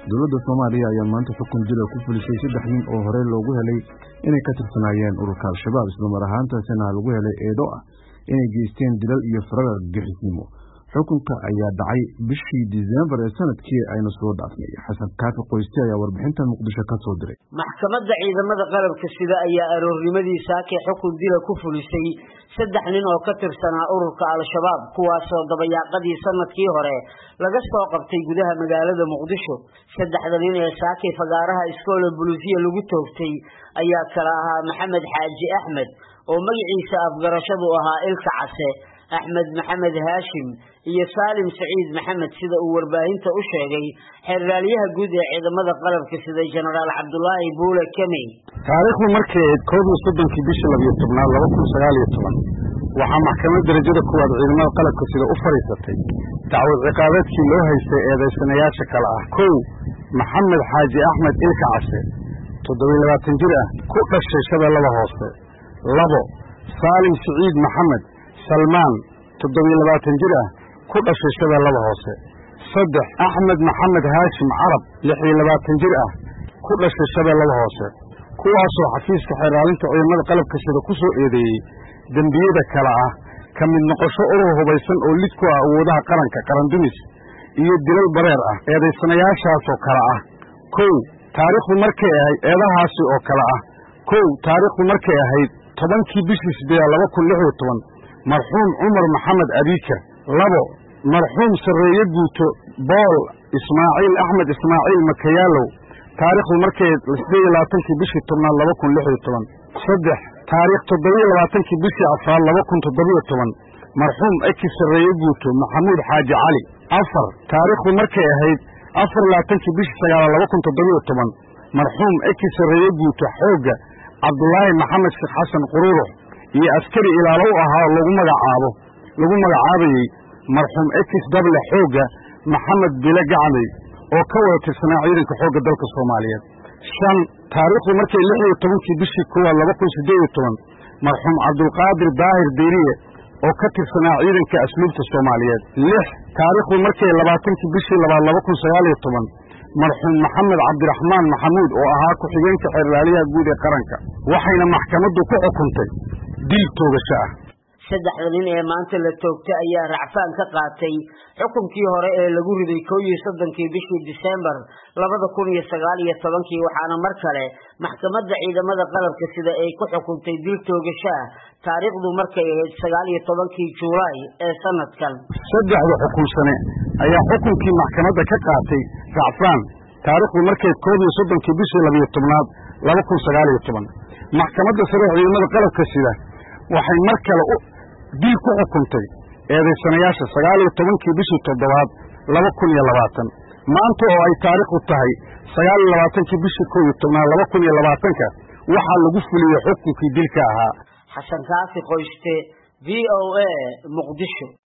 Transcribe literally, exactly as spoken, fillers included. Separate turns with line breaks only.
dowladda Soomaaliya ayaa maanta xukun dil ku fulisay saddex nin oo hore loogu helay inay ka tirsanayeen ururka Al-Shabaab isla mar ahaantaasina lagu helay eedo ah inay geysteen dilal iyo farar gixisnimo. xukunka ayaa dhacay bishii December ee sanadkii aynu soo dhaafnay. Xasan Kaafi Qoyste ayaa warbixinta Muqdisho ka soo diray.
maxkamadda ciidamada qalabka sida ayaa aroornimadii saakay xukun dil ku fulisay saddex nin oo ka tirsanaa ururka Al-Shabaab kuwaas oo dabayaaqadii sanadkii hore laga soo qabtay gudaha magaalada Muqdisho. saddexda nin ee saakay fagaaraha iskoola bulisiya lagu toogtay ayaa kala ahaa Maxamed Xaaji Axmed oo magaciisa afgarashadu ahaa Ilka Case, Axmed Maxamed Haashim iyo Saalim Saciid Maxamed sida uu warbaahinta u sheegay xeerraaliyaha guud ee ciidamada qalabka sida Generaal Cabdullaahi Buule Kamey.
taariikhdu markii koob iyo soddonkii bishii laba iyo tobnaad laba kun sagaal iyo toban waxaa maxkamadda darajada koowaad ciidamada qalabka sida u fariisatay dacwad ciqaabeedkii loo haystay eedeysanayaasha kale ah: kow Maxamed Xaaji Axmed Ilka Case, toddoba iyo labaatan jir ah, ku dhashay Shabeellada Hoose; labo Saalim Saciid Maxamed Salmaan, toddoba iyo labaatan jir ah, ku dhashay Shabeellada Hoose; saddex Axmed Maxamed Haashim Carab, lix iyo labaatan jir ah, ku dhashay Shabeellada Hoose, kuwaasoo xafiiska xeeraalinta ciidamada qalabka sida ku soo eedeeyey dembiyada kale ah ka mid noqosho urur hubaysan oo lid ku ah awoodaha qaranka qarandumis iyo dilal bareer ah. eedaysanayaashaasoo kale ah: kow taariikhdu markay ahayd eedahaasi oo kale ah kow taariikhdu markay ahayd tobankii bishii siddeedaad laba kun lix iyo toban marxuum Cumar Maxamed Abiikar; labo marxuum Sarreeye Guuto Bool Ismaaciil Axmed Ismaaciil Makayaalow, taariikhdu markay siddeed iyo labaatankii bishii tobnaad laba kun lix iyo toban; saddex taariikh toddoba iyo labaatankii bishii afraad laba kun toddoba iyo toban marxuum Eki Sarreeye Guuto Maxamuud Xaaji Cali; afar taariikhdu markay ahayd afar iyo labaatankii bishii sagaalaad laba kun toddoba iyo toban marxuum Eki Sarreeye Guuto Xoogga Cabdullaahi Maxamed Sheekh Xasan Quruurux iyo askari ilaalo u ahaa lagu magacaabo lagu magacaabayey marxuum Ekis Dable Xoogga Maxamed Bile Gacmay oo ka wada tirsanaa ciidanka xoogga dalka Soomaaliyeed; shan taariikhdu markay lix iyo tobankii bishii koowaad laba kun siddeed iyo toban marxuum Cabdulqaadir Daahir Deeriye oo ka tirsanaa ciidanka asluubta Soomaaliyeed; lix taariikhdu markay labaatankii bishii labaad laba kun sagaal iyo toban marxuum Maxamed Cabdiraxmaan Maxamuud oo ahaa ku-xigeenka xeerraaliyaha guud ee qaranka. waxayna maxkamaddu ku xukuntay dil toogasho ah.
saddexda nin ee maanta la toogtay ayaa racfaan ka qaatay xukunkii hore ee lagu riday koob iyo soddonkii bishii December laba kun iyo sagaal iyo tobankii, waxaana mar kale maxkamadda ciidamada qalabka sida ay ku xukuntay dil toogasho ah taariikhdu markay ahayd sagaal iyo tobankii Juulaay ee sanadkan.
saddexda xukunsane ayaa xukunkii maxkamadda ka qaatay racfaan taariikhdu markay koob iyo soddonkii bishii laba iyo tobnaad laba kun sagaal iyo toban maxkamadda sare ee ciidamada qalabka sida waxay mar kale u dil ku xukuntay eedaysanayaasha sagaal iyo tobankii bishii toddobaad laba kun iyo labaatan. maanta oo ay taariikhdu tahay sagaal iyo labaatankii bishii koob iyo tobnaad laba kun iyo labaatanka waxaa lagu fuliyey xukunkii dilka ahaa.
Xasan Kaafi Qoyste, V O A, Muqdisho.